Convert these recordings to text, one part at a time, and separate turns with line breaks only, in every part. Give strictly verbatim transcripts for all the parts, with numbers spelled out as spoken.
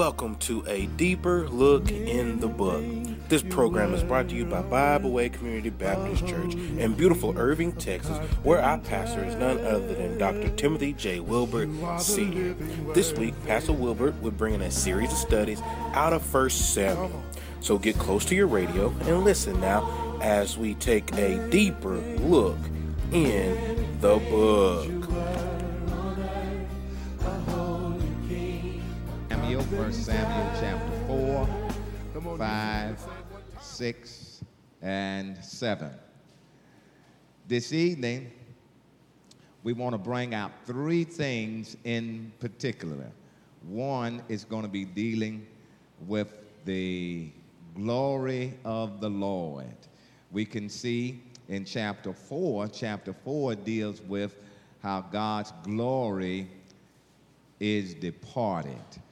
Welcome to a deeper look in the book. This program is brought to you by Bible Way Community Baptist Church in beautiful Irving, Texas, where our pastor is none other than Doctor Timothy J. Wilbert, Senior This week, Pastor Wilbert will bring in a series of studies out of First Samuel. So get close to your radio and listen now as we take a deeper look in the book.
Samuel, First Samuel chapter four, five, six, and seven. This evening, we want to bring out three things in particular. One is going to be dealing with the glory of the Lord. We can see in chapter four, chapter four deals with how God's glory is departed.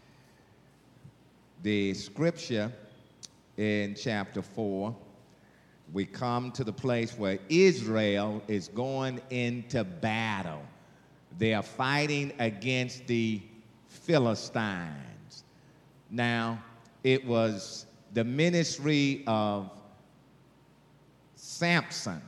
The scripture in chapter four, we come to the place where Israel is going into battle. They are fighting against the Philistines. Now, it was the ministry of Samson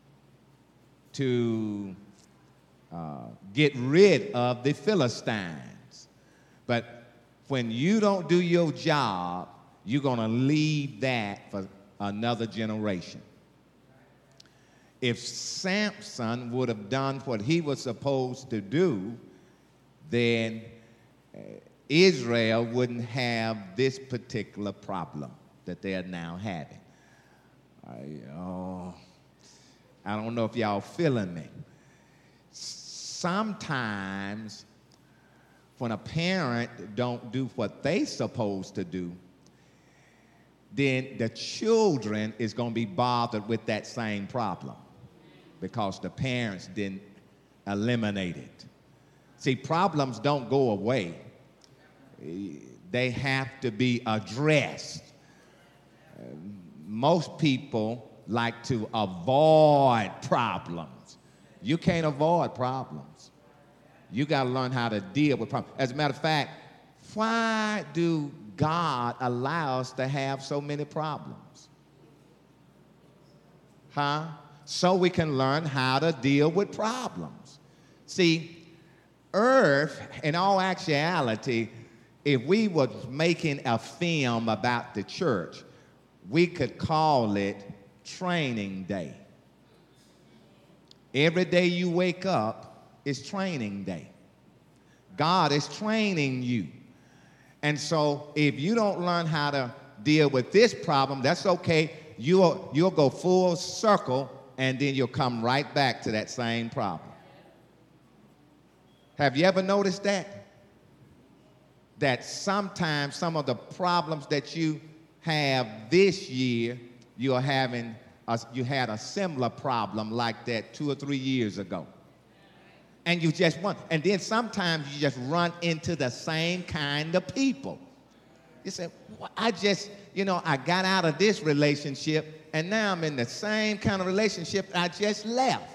to uh, get rid of the Philistines. But when you don't do your job, you're going to leave that for another generation. If Samson would have done what he was supposed to do, then uh, Israel wouldn't have this particular problem that they are now having. I, oh, I don't know if y'all feeling me. Sometimes when a parent don't do what they supposed to do, then the children is going to be bothered with that same problem because the parents didn't eliminate it. See, problems don't go away. They have to be addressed. Uh, most people like to avoid problems. You can't avoid problems. You got to learn how to deal with problems. As a matter of fact, why do God allow us to have so many problems? Huh? So we can learn how to deal with problems. See, earth, in all actuality, if we were making a film about the church, we could call it Training Day. Every day you wake up, it's training day. God is training you. And so if you don't learn how to deal with this problem, that's okay. You'll, you'll go full circle, and then you'll come right back to that same problem. Have you ever noticed that? That sometimes some of the problems that you have this year, you're having a, you had a similar problem like that two or three years ago. And you just want, and then sometimes you just run into the same kind of people. You say, well, I just, you know, I got out of this relationship, and now I'm in the same kind of relationship I just left.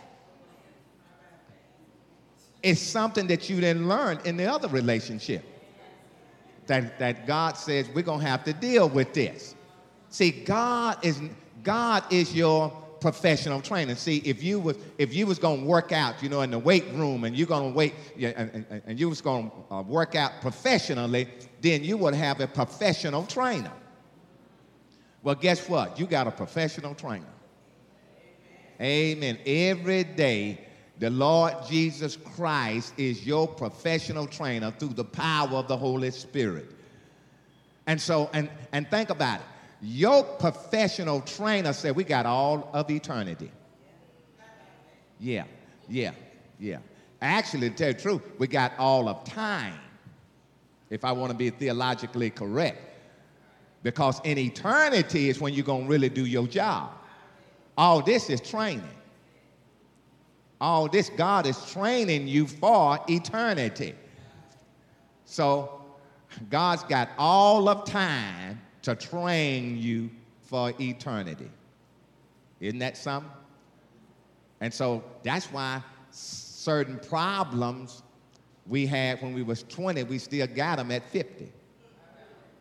It's something that you didn't learn in the other relationship. That, that God says we're going to have to deal with this. See, God is, God is your professional trainer. See, if you was if you was going to work out, you know, in the weight room, and you're going to wait, yeah, and, and, and you was going to uh, work out professionally, then you would have a professional trainer. Well, guess what? You got a professional trainer. Amen. Amen. Every day, the Lord Jesus Christ is your professional trainer through the power of the Holy Spirit. And so, and and think about it. Your professional trainer said, we got all of eternity. Yeah, yeah, yeah. Actually, to tell you the truth, we got all of time, if I want to be theologically correct. Because in eternity is when you're going to really do your job. All this is training. All this, God is training you for eternity. So God's got all of time to train you for eternity. Isn't that something? And so that's why certain problems we had when we was twenty, we still got them at fifty.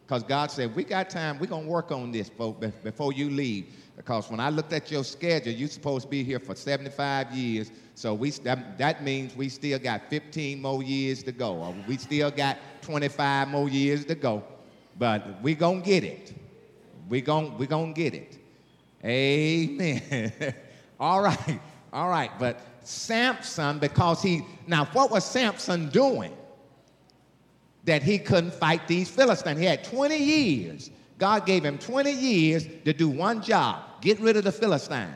Because God said, we got time. We're going to work on this before you leave. Because when I looked at your schedule, you're supposed to be here for seventy-five years. So we, that, that means we still got fifteen more years to go. Or we still got twenty-five more years to go. But we're going to get it. We're going we gonna get it. Amen. All right. All right. But Samson, because he, now what was Samson doing that he couldn't fight these Philistines? He had twenty years. God gave him twenty years to do one job, get rid of the Philistines.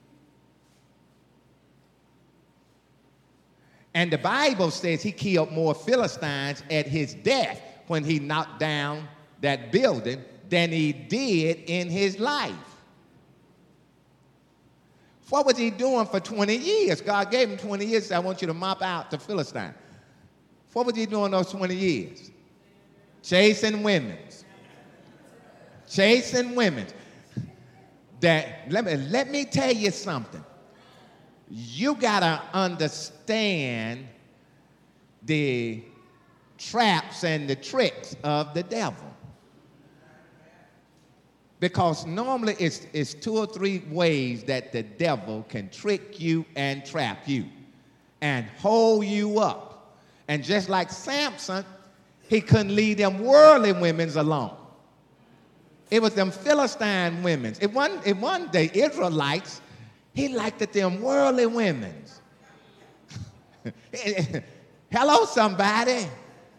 And the Bible says he killed more Philistines at his death when he knocked down that building than he did in his life. What was he doing for twenty years? God gave him twenty years. Said, I want you to mop out the Philistine. What was he doing those twenty years? Chasing women. Chasing women. That, let me, let me tell you something. You got to understand the traps and the tricks of the devil. Because normally it's, it's two or three ways that the devil can trick you and trap you and hold you up. And just like Samson, he couldn't leave them worldly women alone. It was them Philistine women. It wasn't, it wasn't the Israelites. He liked it them worldly women. Hello, somebody.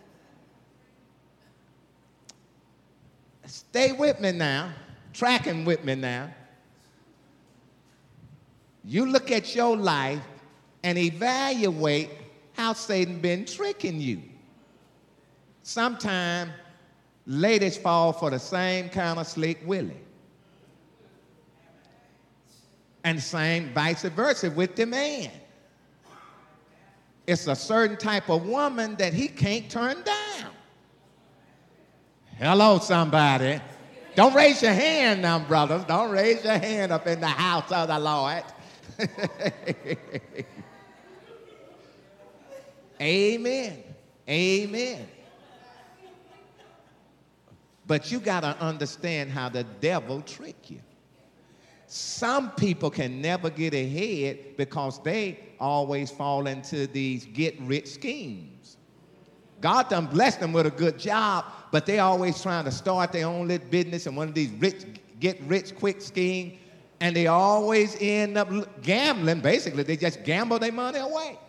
Stay with me now. Tracking with me now. You look at your life and evaluate how Satan been tricking you. Sometimes ladies fall for the same kind of slick Willie. And same vice versa with the man. It's a certain type of woman that he can't turn down. Hello, somebody. Don't raise your hand now, brothers. Don't raise your hand up in the house of the Lord. Amen. Amen. But you got to understand how the devil trick you. Some people can never get ahead because they always fall into these get-rich schemes. God done blessed them with a good job, but they always trying to start their own little business and one of these rich, get-rich-quick schemes, and they always end up gambling. Basically, they just gamble their money away.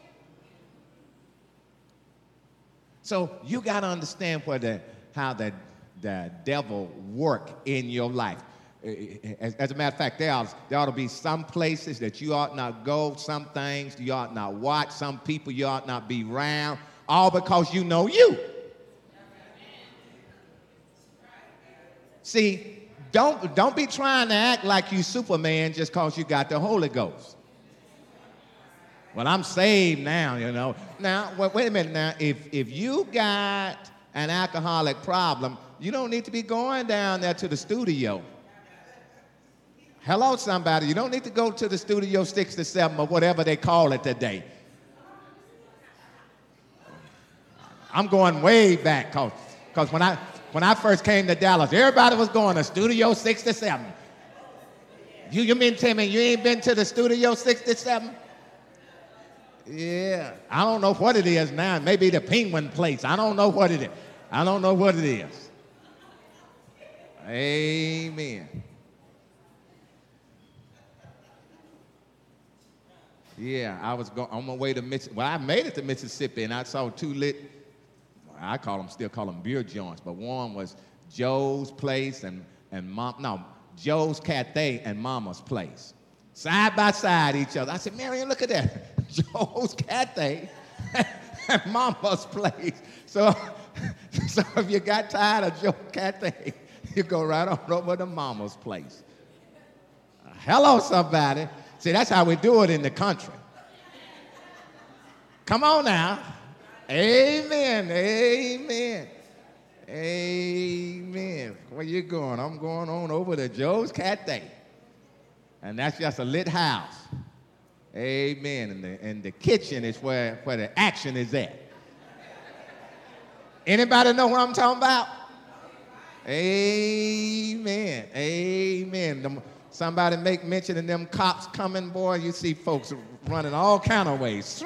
So you got to understand where the, how the, the devil work in your life. As, as a matter of fact, there ought, there ought to be some places that you ought not go, some things you ought not watch, some people you ought not be around, all because you know you. See, don't, don't be trying to act like you Superman just because you got the Holy Ghost. Well, I'm saved now, you know. Now, wait, wait a minute now. If, if you got an alcoholic problem, you don't need to be going down there to the studio. Hello, somebody. You don't need to go to the Studio sixty-seven or whatever they call it today. I'm going way back because when I, when I first came to Dallas, everybody was going to Studio sixty-seven. You, you mean to tell me you ain't been to the Studio sixty-seven? Yeah. I don't know what it is now. Maybe the Penguin Place. I don't know what it is. I don't know what it is. Amen. Yeah, I was going on my way to Mississippi. Well, I made it to Mississippi, and I saw two lit, I call them, still call them beer joints, but one was Joe's Place and, and Mom, no, Joe's Cathay and Mama's Place. Side by side each other. I said, Marion, look at that. Joe's Cathay and Mama's Place. So, so if you got tired of Joe's Cathay, you go right on over to Mama's Place. Uh, hello, somebody. See, that's how we do it in the country. Come on now. Amen. Amen. Amen. Where you going? I'm going on over to Joe's Cathay. And that's just a lit house. Amen. And the, and the kitchen is where, where the action is at. Anybody know what I'm talking about? Amen. Amen. Them, somebody make mention of them cops coming, boy. You see folks running all kind of ways.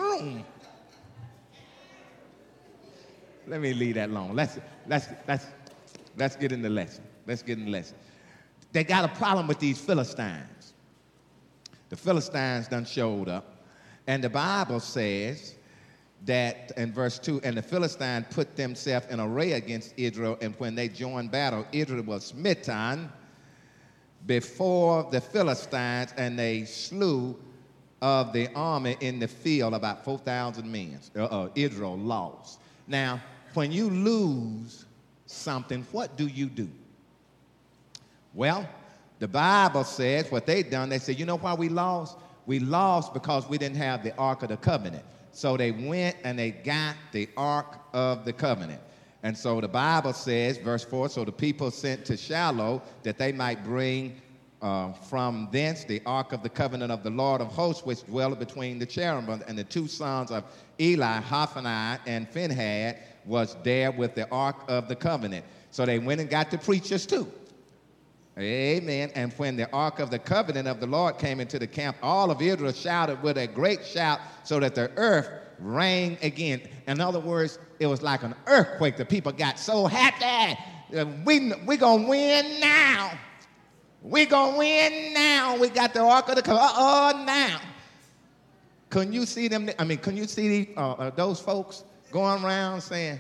Let me leave that alone. Let's, let's, let's, let's get in the lesson. Let's get in the lesson. They got a problem with these Philistines. The Philistines done showed up. And the Bible says that in verse two, and the Philistines put themselves in array against Israel, and when they joined battle, Israel was smitten before the Philistines, and they slew of the army in the field about four thousand men. Uh-uh, Israel lost. Now, when you lose something, what do you do? Well, the Bible says what they done, they said, you know why we lost? We lost because we didn't have the Ark of the Covenant. So they went and they got the Ark of the Covenant. And so the Bible says, verse four, so the people sent to Shiloh that they might bring uh, from thence the Ark of the Covenant of the Lord of hosts, which dwelleth between the cherubim. And the two sons of Eli, Hophni and Phinehas, was there with the Ark of the Covenant. So they went and got the preachers too. Amen. And when the Ark of the Covenant of the Lord came into the camp, all of Israel shouted with a great shout so that the earth rang again. In other words, it was like an earthquake. The people got so happy. We, we going to win now. We going to win now. We got the Ark of the Covenant. Uh-oh, now. Couldn't you see them? I mean, couldn't you see uh, uh, those folks going around saying,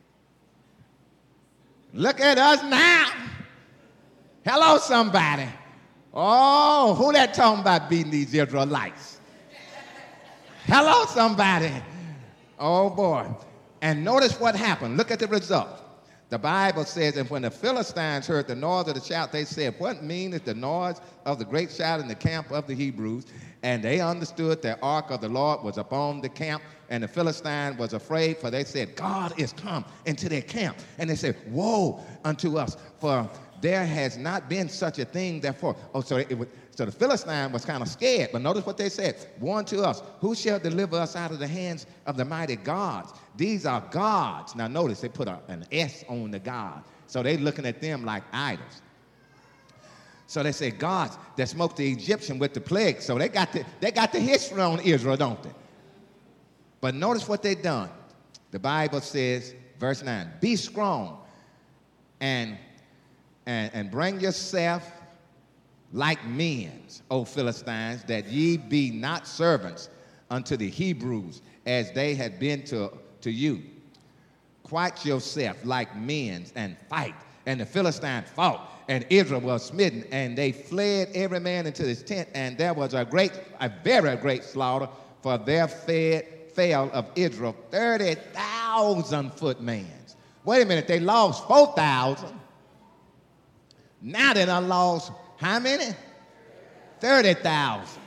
look at us now. Hello, somebody. Oh, who that talking about beating these Israelites? Hello, somebody. Oh, boy. And notice what happened. Look at the result. The Bible says, and when the Philistines heard the noise of the shout, they said, what meaneth the noise of the great shout in the camp of the Hebrews? And they understood the ark of the Lord was upon the camp, and the Philistine was afraid, for they said, God is come into their camp. And they said, woe unto us, for there has not been such a thing, therefore. Oh, so, it was, so the Philistine was kind of scared, but notice what they said. Woe unto us, who shall deliver us out of the hands of the mighty gods? These are gods. Now notice they put a, an S on the God. So they looking at them like idols. So they say gods that smote the Egyptian with the plague. So they got the, they got the history on Israel, don't they? But notice what they done. The Bible says, verse nine, be strong and, and, and bring yourself like men, O Philistines, that ye be not servants unto the Hebrews, as they had been to, to you. Quiet yourself like men and fight. And the Philistines fought, and Israel was smitten, and they fled every man into his tent, and there was a great, a very great slaughter, for there fed, fell of Israel thirty thousand footmen. Wait a minute, they lost four thousand. Now they done lost how many? thirty thousand.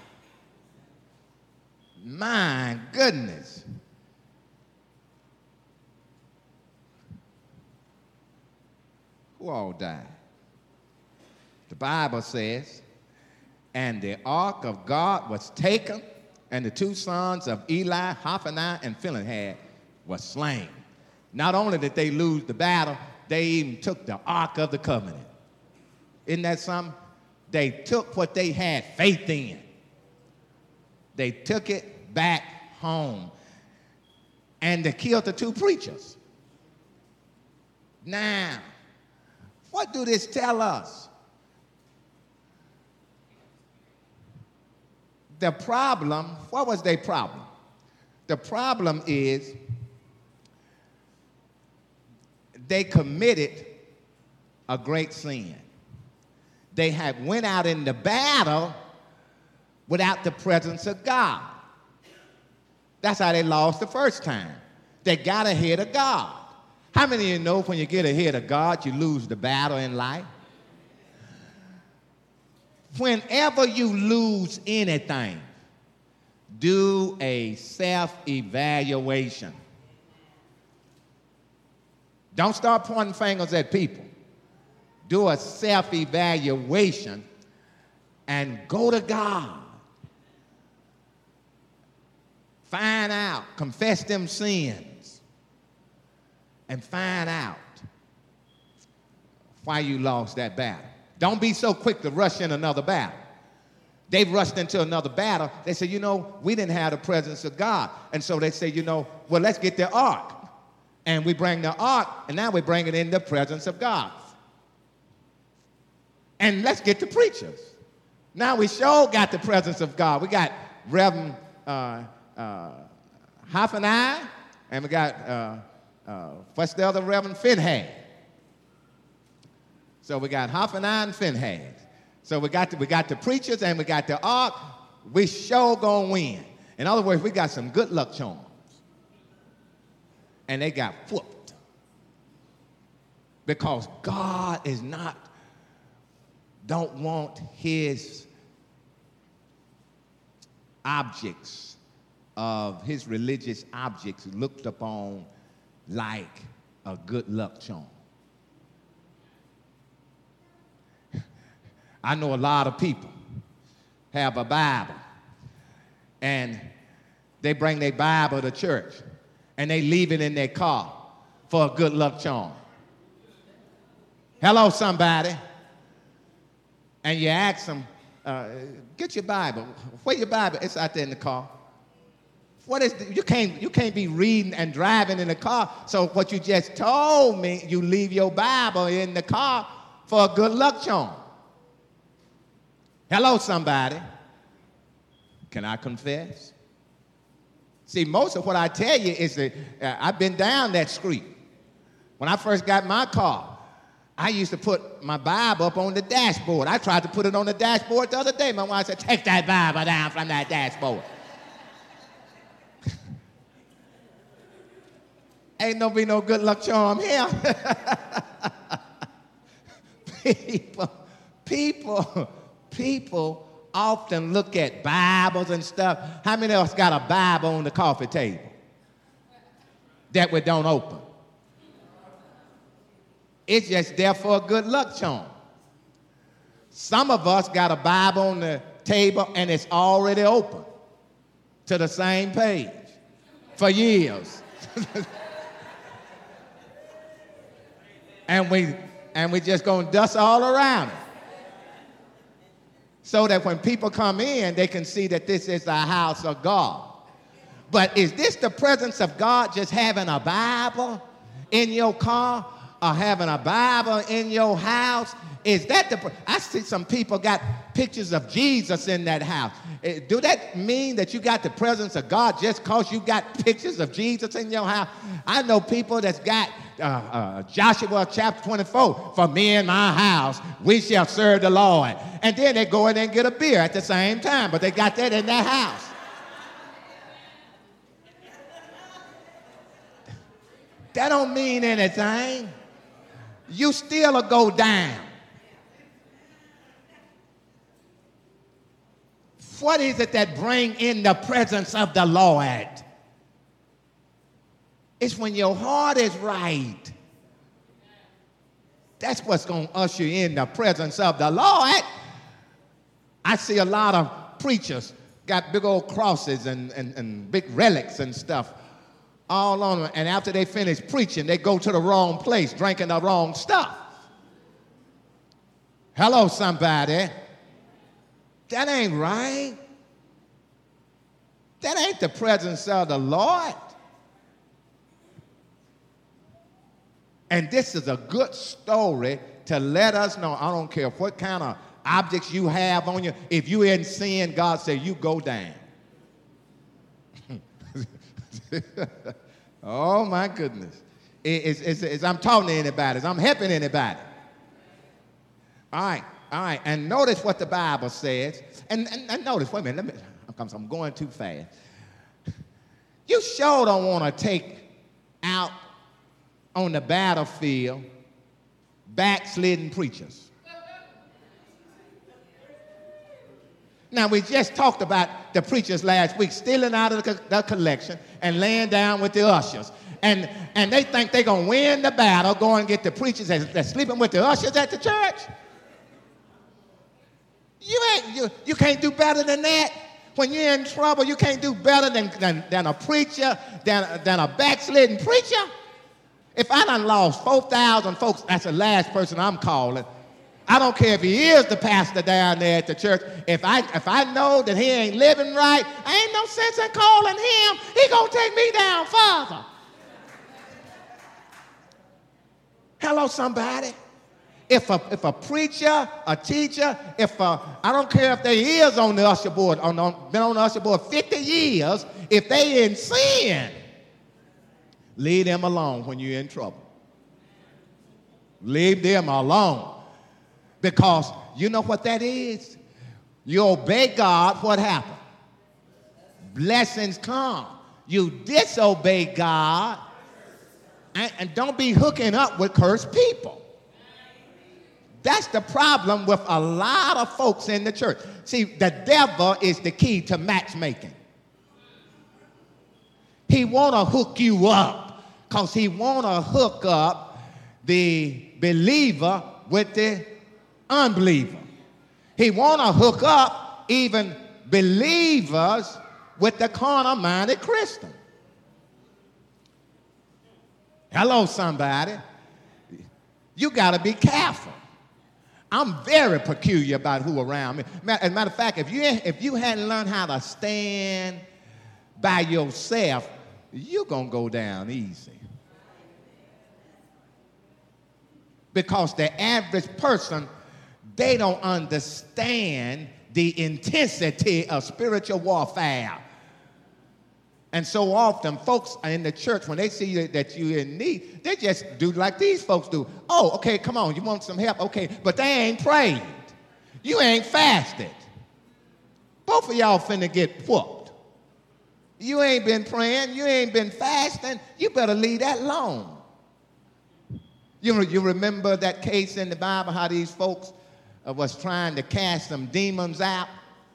My goodness. Who all died? The Bible says, and the ark of God was taken, and the two sons of Eli, Hophni and Phinehas, were slain. Not only did they lose the battle, they even took the Ark of the Covenant. Isn't that something? They took what they had faith in. They took it back home. And they killed the two preachers. Now, what do this tell us? The problem, what was their problem? The problem is they committed a great sin. They had went out in the battle without the presence of God. That's how they lost the first time. They got ahead of God. How many of you know when you get ahead of God, you lose the battle in life? Whenever you lose anything, do a self-evaluation. Don't start pointing fingers at people. Do a self-evaluation and go to God. Find out, confess them sins, and find out why you lost that battle. Don't be so quick to rush in another battle. They've rushed into another battle. They say, you know, we didn't have the presence of God. And so they say, you know, well, let's get the ark. And we bring the ark, and now we bring it in the presence of God. And let's get the preachers. Now we sure got the presence of God. We got Reverend uh, uh, Hoffenheim, and we got, uh, uh, what's the other Reverend? Finhag. So we got Hoffenheim and Finhag. So we got, the, we got the preachers and we got the ark. We sure gonna win. In other words, we got some good luck charms. And they got whooped. Because God is not, don't want his objects of his religious objects looked upon like a good luck charm. I know a lot of people have a Bible, and they bring their Bible to church, and they leave it in their car for a good luck charm. Hello, somebody. And you ask them, uh, get your Bible. Where your Bible? It's out there in the car. What is the, you can't you can't be reading and driving in the car. So what you just told me, you leave your Bible in the car for a good luck charm. Hello, somebody. Can I confess? See, most of what I tell you is that uh, I've been down that street. When I first got my car, I used to put my Bible up on the dashboard. I tried to put it on the dashboard the other day. My wife said, take that Bible down from that dashboard. Ain't no be no good luck charm here. people, people, people often look at Bibles and stuff. How many of us got a Bible on the coffee table that we don't open? It's just there for a good luck charm. Some of us got a Bible on the table and it's already open to the same page for years. and we and we just gonna dust all around it. So that when people come in, they can see that this is the house of God. But is this the presence of God, just having a Bible in your car or having a Bible in your house? Is that the, I see some people got pictures of Jesus in that house. Do that mean that you got the presence of God just because you got pictures of Jesus in your house? I know people that's got uh, uh, Joshua chapter twenty-four, for me and my house, we shall serve the Lord. And then they go in there and get a beer at the same time, but they got that in their house. That don't mean anything. You still will go down. What is it that bring in the presence of the Lord? It's when your heart is right. That's what's going to usher in the presence of the Lord. I see a lot of preachers got big old crosses and, and, and big relics and stuff all on them. And after they finish preaching, they go to the wrong place, drinking the wrong stuff. Hello, somebody. That ain't right. That ain't the presence of the Lord. And this is a good story to let us know, I don't care what kind of objects you have on you, if you in sin, God said, you go down. Oh, my goodness. It's, it's, it's, I'm talking to anybody. I'm helping anybody. All right. All right, and notice what the Bible says. And, and, and notice, wait a minute, let me, I'm going too fast. You sure don't want to take out on the battlefield backslidden preachers. Now, we just talked about the preachers last week stealing out of the, the collection and laying down with the ushers. And, and they think they're going to win the battle, go and get the preachers that, that's sleeping with the ushers at the church. You ain't you, you can't do better than that. When you're in trouble, you can't do better than, than, than a preacher, than, than a backslidden preacher. If I done lost four thousand folks, that's the last person I'm calling. I don't care if he is the pastor down there at the church. If I if I know that he ain't living right, I ain't no sense in calling him. He gonna take me down further. Hello, somebody. If a if a preacher, a teacher, if a, I don't care if they is on the usher board, on, on, been on the usher board fifty years, if they in sin, leave them alone when you're in trouble. Leave them alone. Because you know what that is? You obey God, what happened? Blessings come. You disobey God, and, and don't be hooking up with cursed people. That's the problem with a lot of folks in the church. See, the devil is the key to matchmaking. He want to hook you up because he want to hook up the believer with the unbeliever. He want to hook up even believers with the carnal-minded Christian. Hello, somebody. You got to be careful. I'm very peculiar about who around me. As a matter of fact, if you, if you hadn't learned how to stand by yourself, you're going to go down easy. Because the average person, they don't understand the intensity of spiritual warfare. And so often, folks in the church, when they see that you're in need, they just do like these folks do. Oh, okay, come on, you want some help? Okay, but they ain't prayed. You ain't fasted. Both of y'all finna get whooped. You ain't been praying, you ain't been fasting, you better leave that alone. You, you remember that case in the Bible, how these folks uh, was trying to cast some demons out,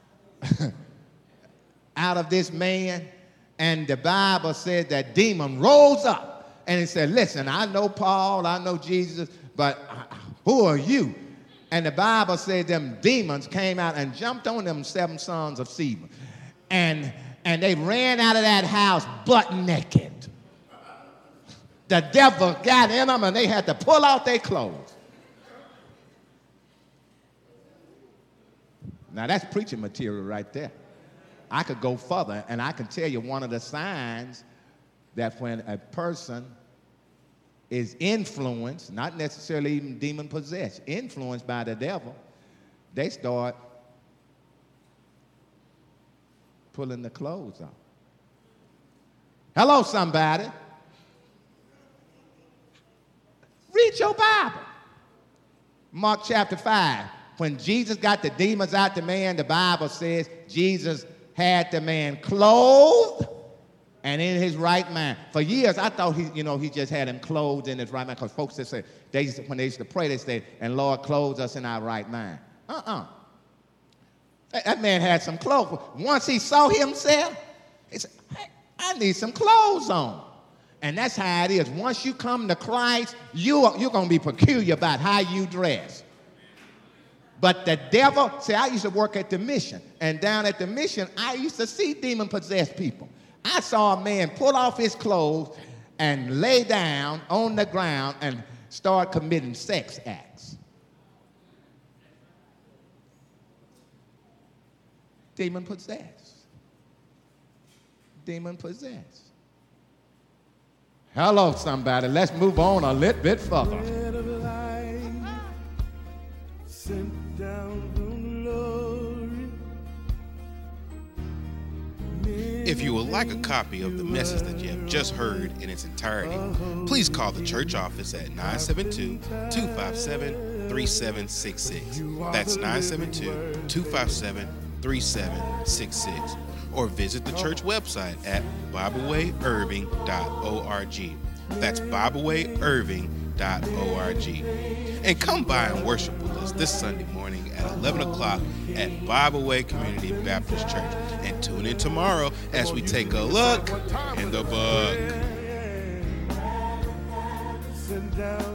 out of this man? And the Bible said that demon rose up and he said, listen, I know Paul, I know Jesus, but who are you? And the Bible said them demons came out and jumped on them seven sons of Sceva. And, and they ran out of that house butt naked. The devil got in them and they had to pull out their clothes. Now that's preaching material right there. I could go further, and I can tell you one of the signs that when a person is influenced, not necessarily even demon-possessed, influenced by the devil, they start pulling the clothes off. Hello, somebody. Read your Bible. Mark chapter five. When Jesus got the demons out the man, the Bible says Jesus had the man clothed and in his right mind. For years, I thought he, you know, he just had him clothed in his right mind, because folks that say, they used to, when they used to pray, they say, and Lord, clothe us in our right mind. Uh-uh. That, that man had some clothes. Once he saw himself, he said, hey, I need some clothes on. And that's how it is. Once you come to Christ, you are, you're going to be peculiar about how you dress. But the devil, see, I used to work at the mission. And down at the mission, I used to see demon-possessed people. I saw a man pull off his clothes and lay down on the ground and start committing sex acts. Demon-possessed. Demon-possessed. Hello, somebody. Let's move on a little bit further.
If you would like a copy of the message that you have just heard in its entirety, please call the church office at nine seven two, two five seven, three seven six six. That's nine seven two, two five seven, three seven six six. Or visit the church website at bible way irving dot org. That's bible way irving dot org. And come by and worship with us this Sunday morning at eleven o'clock at Bible Way Community Baptist Church. And tune in tomorrow as we take a look in the book.